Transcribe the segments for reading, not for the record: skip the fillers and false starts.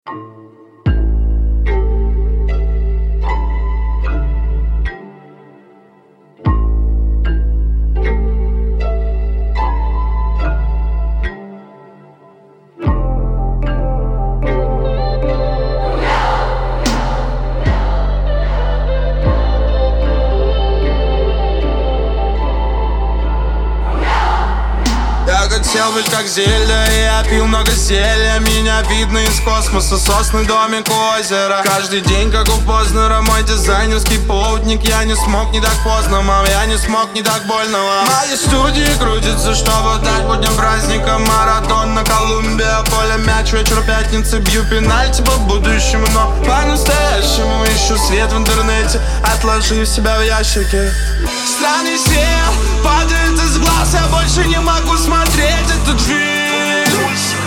Хотел быть как Зельда, и я пил много зелья. Меня видно из космоса, сосны, домик у озера. Каждый день, как у Познера, мой дизайнерский полдник. Я не смог не так поздно, мам, я не смог не так больно вам. Мои студии крутятся, чтобы дать будним праздникам. Марадона, Колумбия, поле, мяч, вечер пятницы. Бью пенальти по будущему, но по-настоящему ищу свет в интернете, отложив себя в ящике. Странный свет падает из глаз, я больше не могу смотреть этот фильм.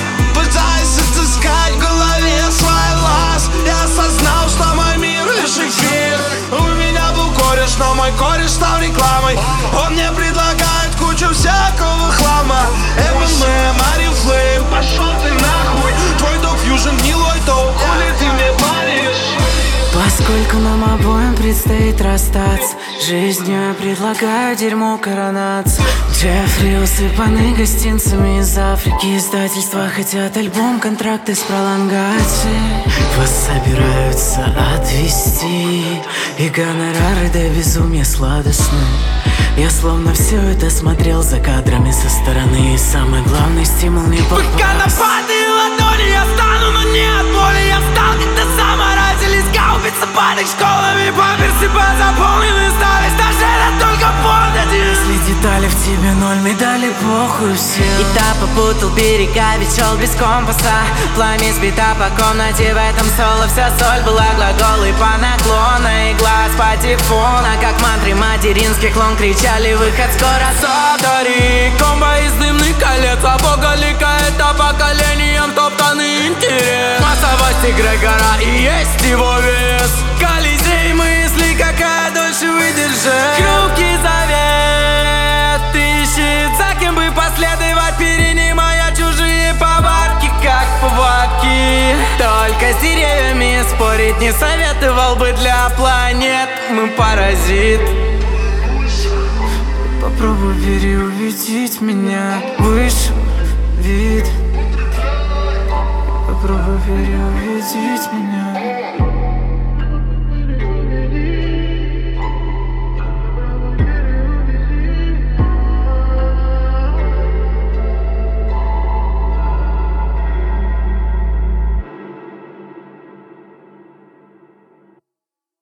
Пытаясь отыскать в голове свой лаз, я осознал, что мой мир лишь эфир. У меня был кореш, но мой кореш стал рекламой. Он мне предлагает кучу всякого хлама. МММ, Арифлейм, пошел ты нахуй. Твой док фьюжн, гнилой топ, хули ты мне паришь? Поскольку нам обоим предстоит расстаться, жизнью я предлагаю дерьмо коронацию. Джеффри усыпаны гостинцами из Африки. Издательства хотят альбом, контракты с пролонгацией. Вас собираются отвезти, и гонорары до безумия сладостны. Я словно все это смотрел за кадрами со стороны, и самый главный стимул не попасть. Конопатые ладони, я стану, но не от боли. Я встал, когда заморозились гаубицы под их школами. Памперсы позаполнены стали, стажера только помнят. Если детали в тебе ноль, медали похуй всем. И так попутал берега, ведь шел без компаса. Пламя сбита по комнате, в этом соло вся соль была. Глаголы по наклону и глаз патефона, как мантры материнских лон кричали: выход скоро, сотори. Комбо из дымных колец, а бога лика это поколением топтанный интерес. Массовость Грегора и есть его вес. Колизей мысли, какая дольше выдержит. Хрупкий завет ищет, за кем бы последовать, перенимая чужие повадки, как повадки. Только с деревьями спорить не советовал бы для планет. Мы паразит. Попробуй переубедить меня, выше вид. Попробуй переубедить меня.